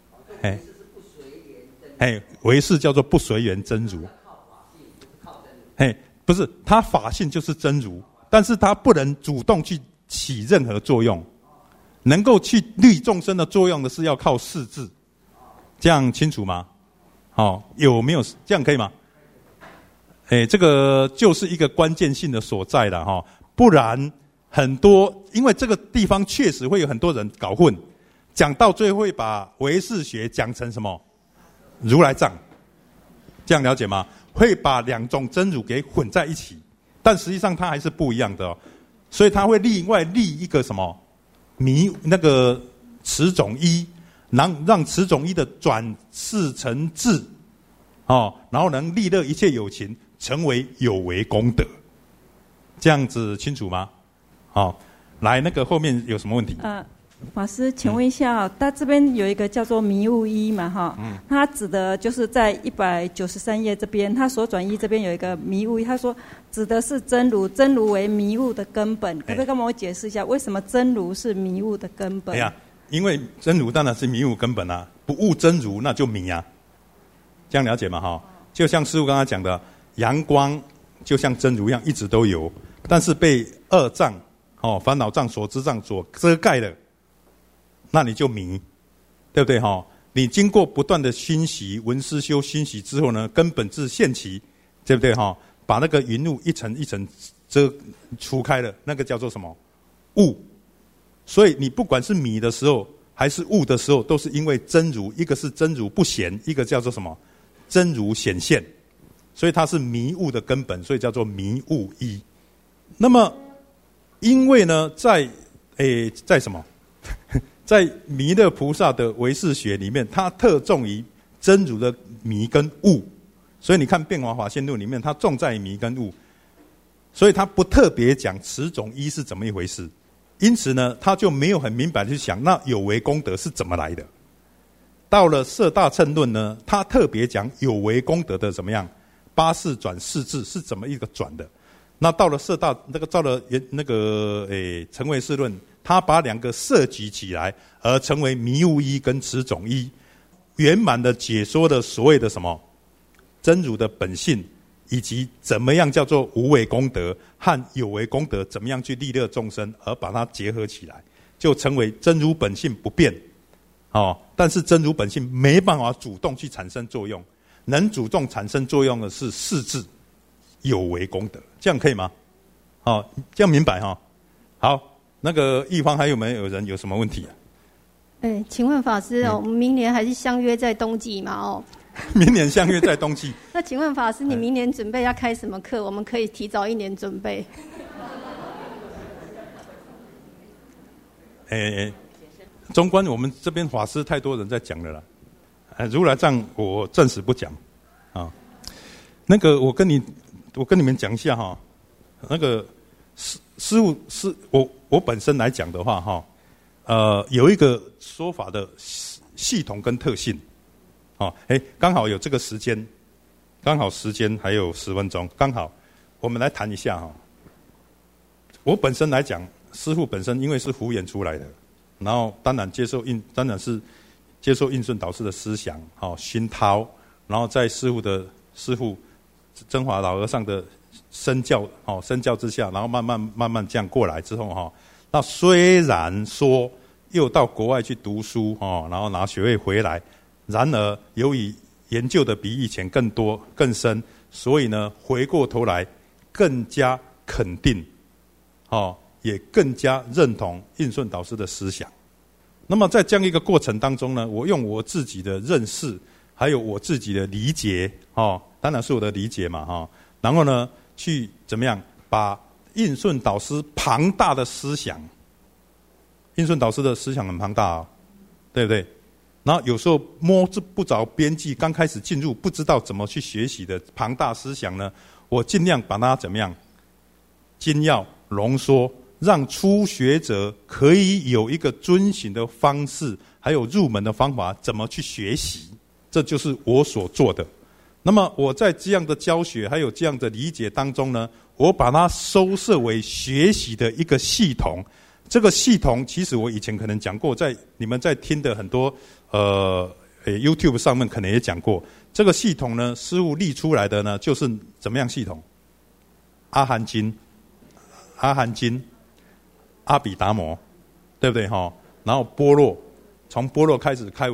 唯识叫做不随缘真如，不是，它法性就是真如，但是它不能主动去起任何作用，能够去利众生的作用的是要靠视智， 这样清楚吗？有没有这样可以吗？这个就是一个关键性的所在了不然很多，因为这个地方确实会有很多人搞混，讲到最后会把唯识学讲成什么如来藏，这样了解吗？会把两种真如给混在一起，但实际上它还是不一样的所以它会另外立一个什么那个此种一，让此种一的转世成智然后能利乐一切有情，成为有为功德，这样子清楚吗？来，那个后面有什么问题？ 法师，请问一下他这边有一个叫做迷悟一嘛他指的就是在193页这边，他所转译这边有一个迷悟一，他说指的是真如，真如为迷悟的根本，可不可以跟我解释一下为什么真如是迷悟的根本？ 因为真如当然是迷悟根本不悟真如那就迷这样了解吗？就像师父刚才讲的，阳光就像真如一样一直都有，但是被二障烦恼障、所知障所遮盖了，那你就迷，对不对你经过不断的熏习、闻思修熏习之后呢，根本自现起，对不对把那个云雾一层一层除开了，那个叫做什么？悟。所以你不管是迷的时候还是悟的时候，都是因为真如，一个是真如不显，一个叫做什么？真如显现。所以它是迷悟的根本，所以叫做迷悟一。那么因为呢在什么在弥勒菩萨的唯识学里面，它特重于真如的迷跟悟，所以你看变化法线论里面，它重在迷跟悟，所以它不特别讲此种一是怎么一回事。因此呢，他就没有很明白去想那有为功德是怎么来的。到了摄大乘论呢，他特别讲有为功德的怎么样八识转四智是怎么一个转的。那到了摄大到了成唯识论，他把两个摄集起来，而成为迷悟一跟此种一，圆满的解说了所谓的什么真如的本性，以及怎么样叫做无为功德和有为功德怎么样去利乐众生，而把它结合起来，就成为真如本性不变但是真如本性没办法主动去产生作用，能主动产生作用的是四智有为功德，这样可以吗？这样明白好，那个一方还有没有人有什么问题请问法师我们明年还是相约在冬季嘛明年相约在冬季。 那请问法师，你明年准备要开什么课？我们可以提早1年准备。 中观我们这边法师太多人在讲了啦，如来藏我暂时不讲那个我跟你们讲一下那个师父是我本身来讲的话有一个说法的系统跟特性刚好有这个时间，刚好时间还有10分钟，刚好我们来谈一下我本身来讲，师父本身因为是胡言出来的，然后当然是接受印顺导师的思想熏陶，然后在师父真华老和尚的身教之下，然后慢慢这样过来之后那虽然说又到国外去读书然后拿学位回来，然而由于研究的比以前更多更深，所以呢回过头来更加肯定也更加认同印顺导师的思想。那么在这样一个过程当中呢，我用我自己的认识还有我自己的理解当然是我的理解嘛然后呢去怎么样把印顺导师庞大的思想，印顺导师的思想很庞大对不对？然后有时候摸不着边际，刚开始进入不知道怎么去学习的庞大思想呢，我尽量把它怎么样精要浓缩，让初学者可以有一个遵循的方式，还有入门的方法，怎么去学习，这就是我所做的。那么我在这样的教学还有这样的理解当中呢，我把它收摄为学习的一个系统。这个系统其实我以前可能讲过，在你们在听的很多YouTube 上面可能也讲过。这个系统呢，师父立出来的呢，就是怎么样系统？阿含经、阿毗达摩，对不对然后般若，从般若开始开为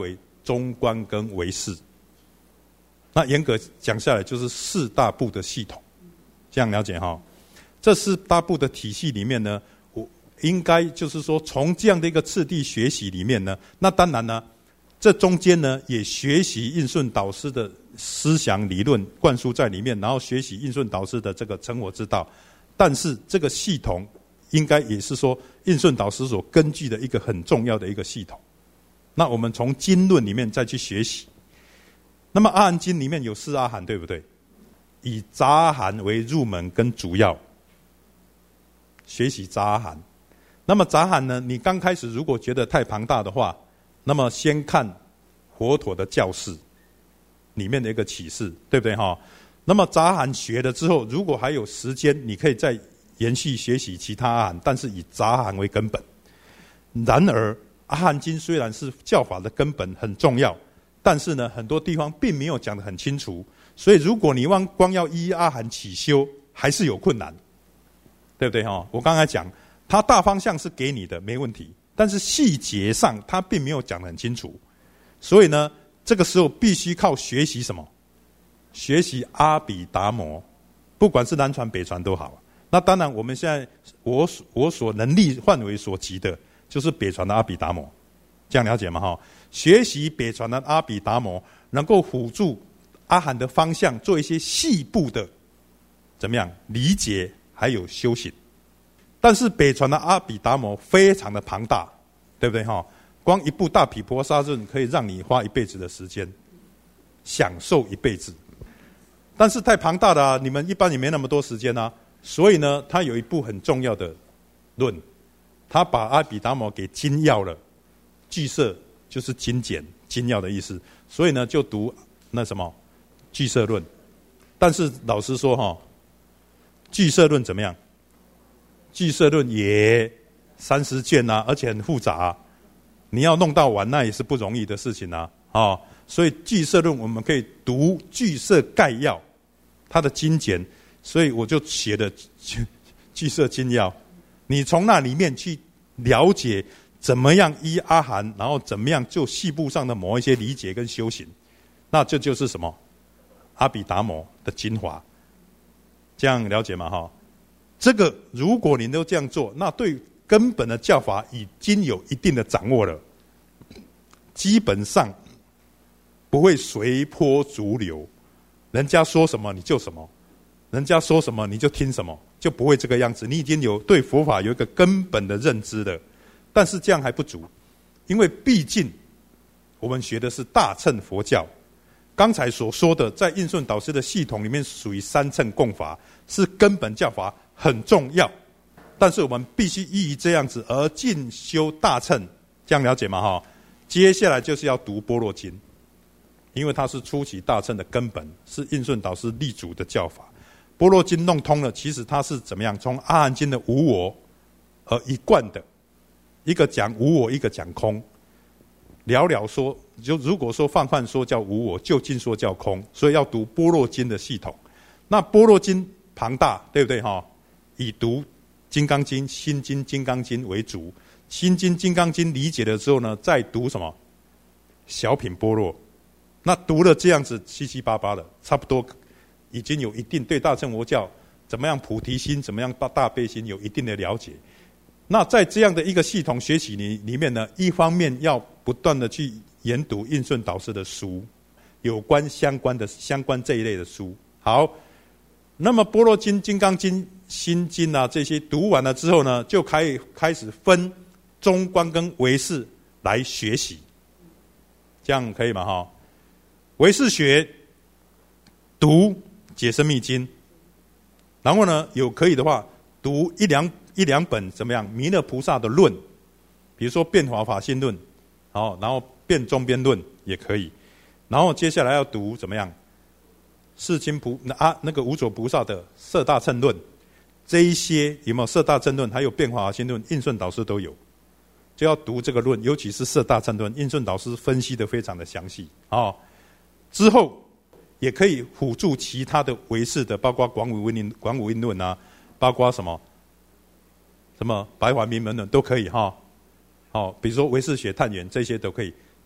中观跟唯识。那严格讲下来就是4大部的系统，这样了解哈。这4大部的体系里面呢，我应该就是说从这样的一个次第学习里面呢，那当然呢，这中间呢也学习印顺导师的思想理论灌输在里面，然后学习印顺导师的这个成佛之道。但是这个系统应该也是说印顺导师所根据的一个很重要的一个系统。那我们从经论里面再去学习。那么阿含经里面有4阿含，对不对？以杂阿含为入门跟主要，学习杂阿含。那么杂阿含呢，你刚开始如果觉得太庞大的话，那么先看佛陀的教示里面的一个启示，对不对哈？那么杂阿含学了之后，如果还有时间，你可以再延续学习其他阿含，但是以杂阿含为根本。然而阿含经虽然是教法的根本很重要，但是呢，很多地方并没有讲得很清楚，所以如果你光要依阿含起修，还是有困难，对不对哈？我刚才讲，它大方向是给你的，没问题，但是细节上它并没有讲得很清楚，所以呢，这个时候必须靠学习什么？学习阿毗达摩，不管是南传北传都好。那当然，我们现在我所能力范围所及的，就是北传的阿毗达摩，这样了解吗？哈，学习北传的阿毗达摩，能够辅助阿含的方向，做一些细部的怎么样理解，还有修行。但是北传的阿毗达摩非常的庞大，对不对？哈，光一部大毗婆沙论可以让你花一辈子的时间，享受一辈子。但是太庞大了啊，你们一般也没那么多时间啊。所以呢，他有一部很重要的论，他把阿毗达摩给精要了，句舍就是精简、精要的意思，所以呢就读那什么句舍论。但是老实说哈，句舍论怎么样？句舍论也30卷啊，而且很复杂啊，你要弄到完那也是不容易的事情啊。哦，所以句舍论我们可以读句舍概要，它的精简。所以我就写的句舍精要，你从那里面去了解怎么样依阿含，然后怎么样就细部上的某一些理解跟修行，那这就是什么阿毗达摩的精华，这样了解吗？哈，这个如果您都这样做，那对根本的教法已经有一定的掌握了，基本上不会随波逐流，人家说什么你就什么。人家说什么你就听什么，就不会这个样子。你已经有对佛法有一个根本的认知了，但是这样还不足，因为毕竟我们学的是大乘佛教。刚才所说的，在印顺导师的系统里面属于3乘共法，是根本教法很重要。但是我们必须依于这样子而进修大乘，这样了解吗？哈，接下来就是要读般若经，因为它是初期大乘的根本，是印顺导师立足的教法。般若经弄通了，其实它是怎么样？从阿含经的无我而一贯的，一个讲无我，一个讲空，寥寥说，就如果说泛说叫无我，就近说叫空，所以要读般若经的系统。那般若经庞大，对不对哈？以读金刚经、心经、金刚经为主，心经、金刚经理解了之后呢，再读什么小品般若。那读了这样子七七八八的，差不多已经有一定对大乘佛教怎么样菩提心，怎么样大悲心有一定的了解。那在这样的一个系统学习里面呢，一方面要不断的去研读印顺导师的书，有关相关这一类的书。好，那么般若经、金刚经、心经啊这些读完了之后呢，就可以开始分中观跟唯识来学习，这样可以吗？哈，唯识学读解深密经，然后呢有可以的话读一两本怎么样弥勒菩萨的论，比如说变法法性论，好，然后变中边论也可以，然后接下来要读怎么样世亲那个无所菩萨的摄大乘论，这一些有没有摄大乘论还有变法法性论，印顺导师都有，就要读这个论，尤其是摄大乘论，印顺导师分析的非常的详细啊。之后也可以辅助其他的唯识的，包括广五印论啊，包括什么白话名门论都可以哈。好，比如说唯识学探源这些都可以。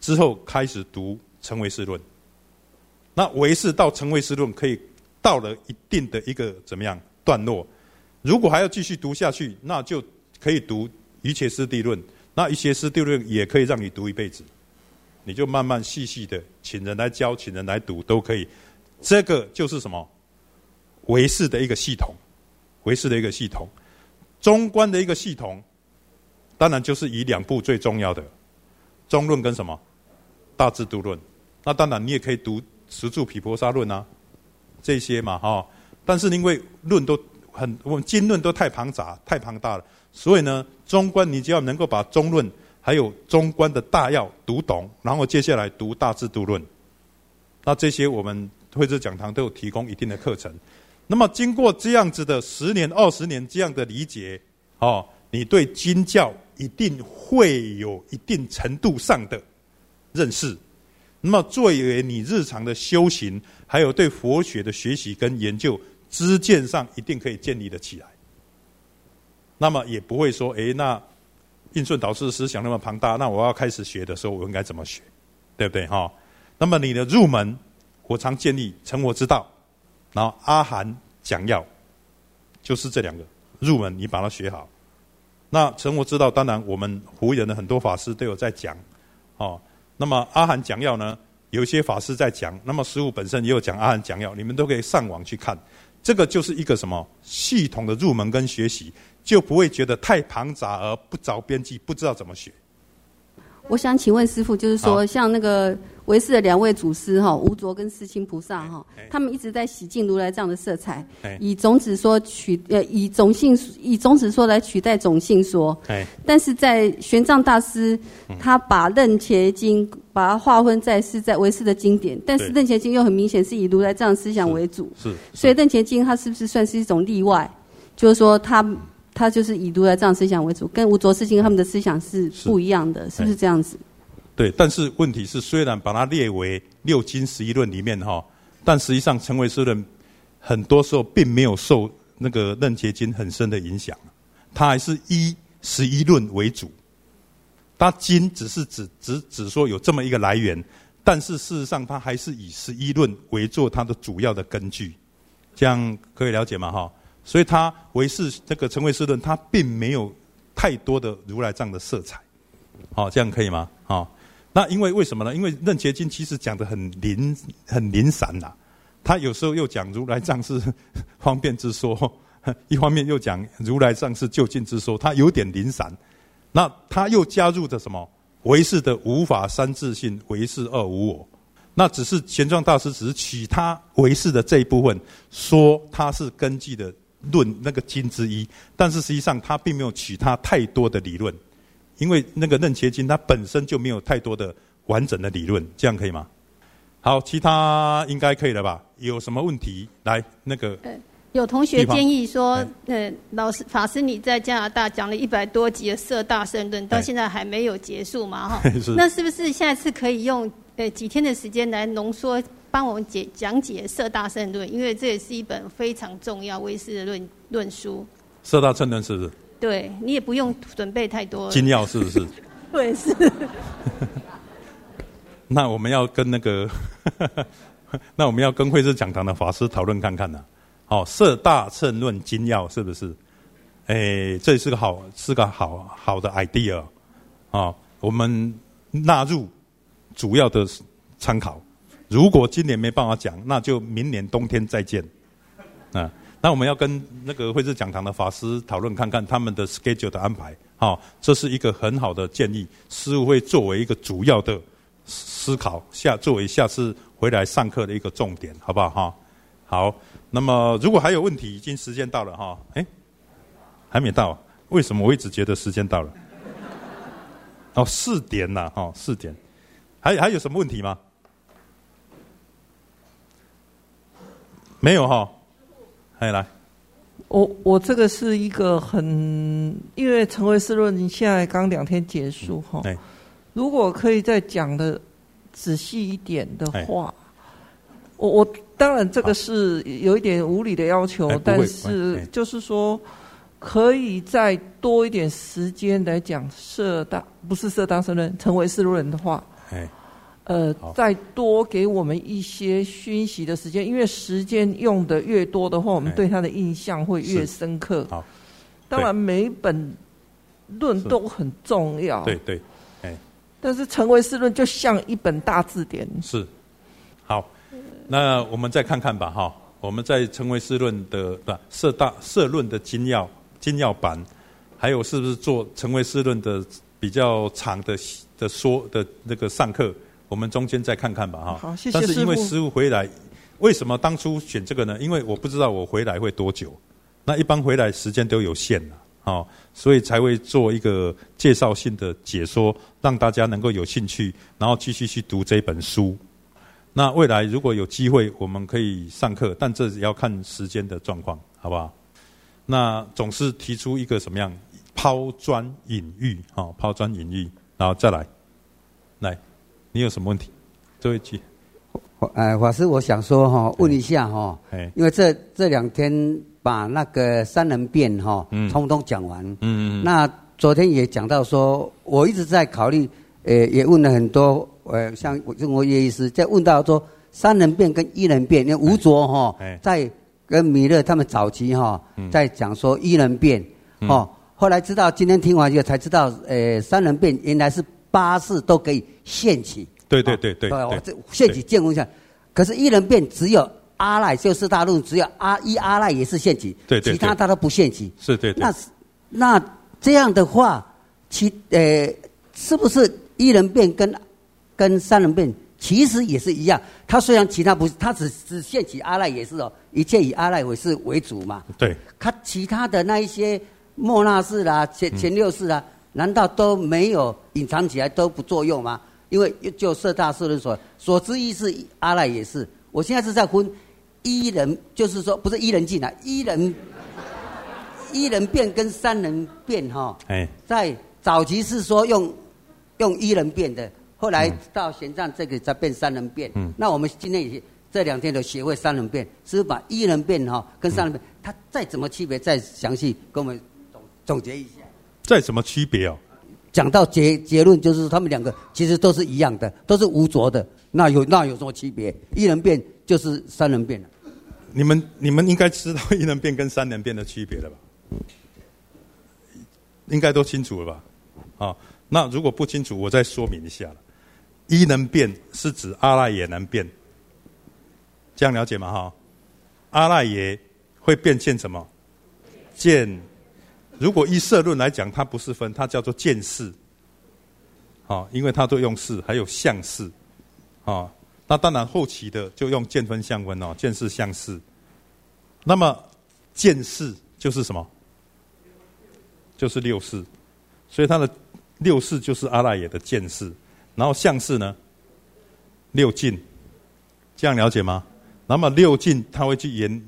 之后开始读成唯识论。那唯识到成唯识论可以到了一定的一个怎么样段落，如果还要继续读下去，那就可以读瑜伽师地论。那瑜伽师地论也可以让你读一辈子，你就慢慢细细的请人来教，请人来读都可以。这个就是什么？唯识的一个系统，唯识的一个系统，中观的一个系统，当然就是以2部最重要的中论跟什么大智度论。那当然你也可以读十住毗婆沙论啊，这些嘛哈。但是因为论都我们经论都太庞杂太庞大了，所以呢，中观你只要能够把中论还有中观的大要读懂，然后接下来读大智度论，那这些我们慧智讲堂都有提供一定的课程。那么经过这样子的10年20年这样的理解，你对经教一定会有一定程度上的认识。那么作为你日常的修行，还有对佛学的学习跟研究知见上，一定可以建立得起来。那么也不会说，那印顺导师的思想那么庞大，那我要开始学的时候，我应该怎么学，对不对哈？那么你的入门，我常建议成佛之道，然后阿含讲要，就是这2个入门，你把它学好。那成佛之道，当然我们胡人的很多法师都有在讲，那么阿含讲要呢，有一些法师在讲，那么师父本身也有讲阿含讲要，你们都可以上网去看。这个就是一个什么系统的入门跟学习，就不会觉得太庞杂而不着边际，不知道怎么学。 我想请问师父，就是说像那个唯识的2位祖师无着跟世亲菩萨他们一直在洗净如来藏的色彩，以种子说以种子说来取代种性说。但是在玄奘大师他把楞伽经把它划分在是在唯识的经典，但是楞伽经又很明显是以如来藏思想为主，所以楞伽经它是不是算是一种例外？就是说他就是以如来藏思想为主，跟无着世亲他们的思想是不一样的，是不是这样子？ 对，但是问题是，虽然把它列为6经11论里面但实际上成唯识论很多时候并没有受那个楞伽经很深的影响，它还是以11论为主。它经只是只说有这么一个来源，但是事实上它还是以11论为做它的主要的根据，这样可以了解吗？所以它唯识这个成唯识论，它并没有太多的如来藏的色彩，这样可以吗？那因为什么呢？因为楞伽经其实讲得很零散啦，他有时候又讲如来藏是方便之说，一方面又讲如来藏是究竟之说，它有点零散。那他又加入的什么唯识的无法三自性，唯识二无我。那只是玄奘大师只是取他唯识的这一部分，说他是根据的论那个经之一，但是实际上他并没有取他太多的理论。因为那个楞伽经它本身就没有太多的完整的理论，这样可以吗？好，其他应该可以了吧？有什么问题来那个？ 有同学建议说，老师法师你在加拿大讲了100多集的色大乘论，到现在还没有结束嘛？那是不是下一次可以用几天的时间来浓缩，帮我们讲解色大乘论？因为这也是一本非常重要唯识的论书。 色大乘论是不是？ 对，你也不用准备太多精要是不是？ 对，是。 那我们要跟那我们要跟慧智讲堂的法师讨论看看呢。色大乘论精要是不是？这是个好的 idea 我们纳入主要的参考。如果今年没办法讲，那就明年冬天再见那我们要跟那个慧智讲堂的法师讨论看看他们的 schedule 的安排，这是一个很好的建议，师父会作为一个主要的思考，作为下次回来上课的一个重点，好不好？好，那么如果还有问题，已经时间到了还没到，为什么我一直觉得时间到了？4点啦，4点，还有什么问题吗？没有来， 我这个是一个因为成唯识论现在刚2天结束如果可以再讲的仔细一点的话，我当然这个是有一点无理的要求，但是就是说可以再多一点时间来讲不是色大乘论成唯识论的话， 再多给我们一些熏习的时间，因为时间用的越多的话，我们对它的印象会越深刻。好，当然每一本论都很重要。 对对， 但是成唯识论就像一本大字典。 是，好，那我们再看看吧，哈，我们在成唯识论的社论的精要版，还有是不是做成唯识论的比较长的说的那个上课，我们中间再看看吧，哈。 好，谢谢师父。 但是因为师父回来，为什么当初选这个呢？因为我不知道我回来会多久，那一般回来时间都有限了。所以才会做一个介绍性的解说，让大家能够有兴趣，然后继续去读这本书。那未来如果有机会，我们可以上课，但这也要看时间的状况，好不好？那总是提出一个什么样抛砖引玉，抛砖引玉，然后再来，你有什么问题？这位举。 法师，我想说问一下因为这2天把那个三人辩通通讲完。那昨天也讲到说，我一直在考虑，也问了很多，像中国叶医师在问到说三人辩跟一人辩，因为吴卓在跟米勒他们早期在讲说一人辩后来知道今天听完以后才知道，三人辩原来是8事都可以限期。 对， 限期见闻一下。可是一人辩只有阿赖就四大论，只有阿赖也是限期， 对， 其他他都不限期。 是对。 那这样的话，是不是一人辩跟三人辩其实也是一样？他虽然其他不是，他只限期阿赖也是一切以阿赖为主嘛。 对。 他其他的那一些末那识啦、前6识啦，难道都没有隐藏起来都不作用吗？因为就色大色论所知意是阿赖也是。我现在是在分一人，就是说不是一人进来，一人辩跟三人辩在早期是说用一人辩的，后来到玄奘这个才变三人辩。那我们今天也这2天都学会三人辩，是把一人辩跟三人辩，它再怎么区别，再详细跟我们总结一下。 再怎么区别讲到结论，就是他们2个其实都是一样的，都是无着的。那有什么区别？一人辩就是三人辩了。 你们应该知道一人辩跟三人辩的区别了吧？应该都清楚了吧？那如果不清楚，我再说明一下了。一人辩是指阿赖耶能辩，这样了解吗？阿赖耶会变现什么？见。如果依社论来讲，它不是分，它叫做见识，因为它都用识，还有相识，那当然后期的就用见分相分见识相识。那么见识就是什么？就是6识，所以它的6识就是阿赖耶的见识，然后相识呢，6境，这样了解吗？那么6境它会去言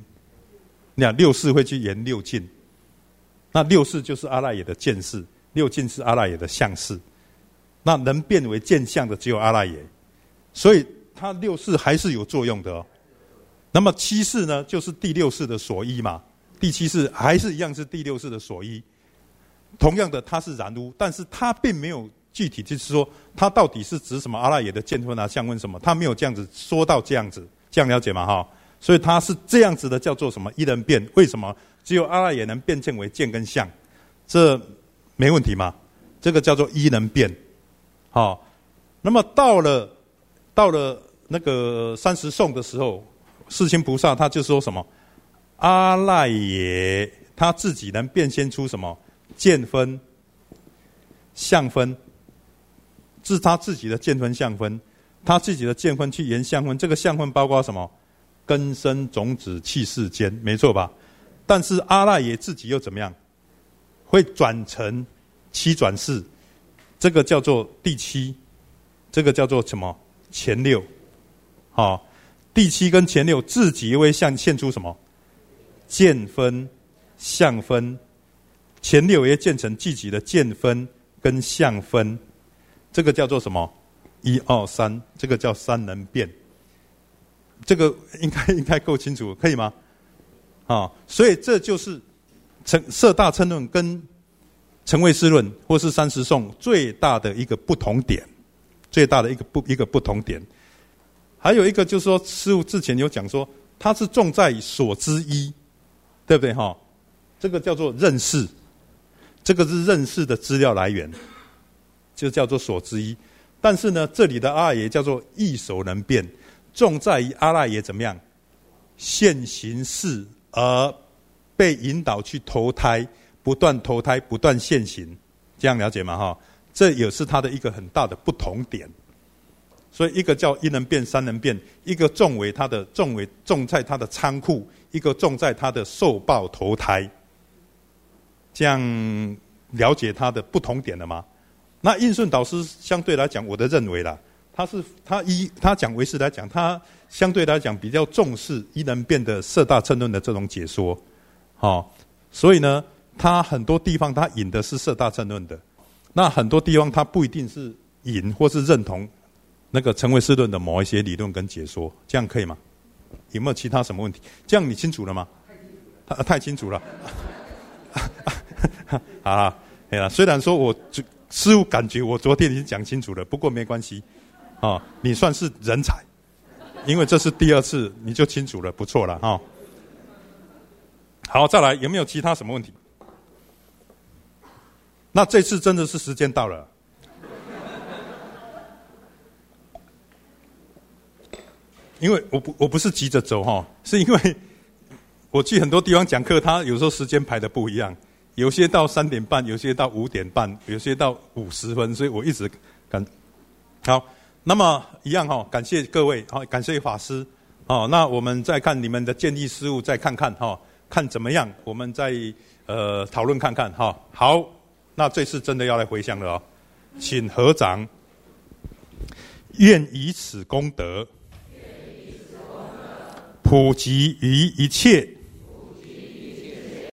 ，6识会去言6境。那6识就是阿赖耶的见识，6境是阿赖耶的相识。那能变为见相的只有阿赖耶，所以它6识还是有作用的那么7识呢，就是第6识的所依嘛，第7识还是一样是第6识的所依。同样的，它是染污，但是它并没有具体就是说它到底是指什么阿赖耶的见分相分什么，它没有这样子说到这样子，这样了解吗？所以它是这样子的，叫做什么一人辩？为什么只有阿赖耶能变现为见跟相？这没问题吗？这个叫做一人辩。那么到了那个30颂的时候，世亲菩萨他就说什么？阿赖耶他自己能变现出什么见分、相分，是他自己的见分、相分，他自己的见分去言相分，这个相分包括什么？根生种子气世间，没错吧？但是阿赖耶自己又怎么样？会转成7转4，这个叫做第7，这个叫做什么？前6。第7跟前6自己又会现出什么？见分、相分，前6也建成自己的见分跟相分，这个叫做什么？1、2、3，这个叫三人辩。这个应该够清楚，可以吗？所以这就是色大乘论跟成唯识论或是30颂最大的一个不同点， 最大的一个不同点。还有一个就是说，师父之前有讲说，它是重在所知一，对不对哈？这个叫做认识，这个是认识的资料来源，就叫做所知一。但是呢，这里的阿赖耶叫做易守能变，重在于阿赖耶怎么样现行识而被引导去投胎，不断投胎，不断现行，这样了解吗？哈，这也是它的一个很大的不同点。所以一个叫一能变三能变，一个重在它的仓库，一个重在它的受报投胎。这样了解它的不同点了吗？那印顺导师相对来讲，我的认为啦，他讲唯识来讲，他相对来讲比较重视一能变的色大乘论的这种解说，所以呢，他很多地方他引的是色大乘论的，那很多地方他不一定是引或是认同那个成唯识论的某一些理论跟解说，这样可以吗？有没有其他什么问题？这样你清楚了吗？太清楚了。啊，哎呀，虽然说我师父感觉我昨天已经讲清楚了，不过没关系，你算是人才，因为这是第二次你就清楚了，不错了哈。好，再来，有没有其他什么问题？那这次真的是时间到了。因为我不是急着走哈，是因为我去很多地方讲课，他有时候时间排的不一样，有些到3点半，有些到5点半，有些到50分，所以我一直好。那么一样哈，感谢各位，好，感谢法师，那我们再看你们的建议事务，再看看哈，看怎么样，我们再讨论看看哈。好，那这次真的要来回向了哦，请合掌，愿以此功德普及于一切